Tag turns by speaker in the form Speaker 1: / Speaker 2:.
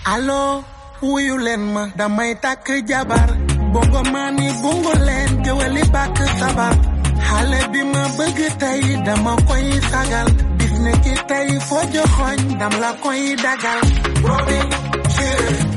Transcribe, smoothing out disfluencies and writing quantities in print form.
Speaker 1: Allo wuyu leen ma damay takk jabar bongo mani bongo leen geweli bak sabar xale bi ma bëgg tey dama koy sagal bis ne ki tey foo joxoñ dam la koy dagal Robin chéri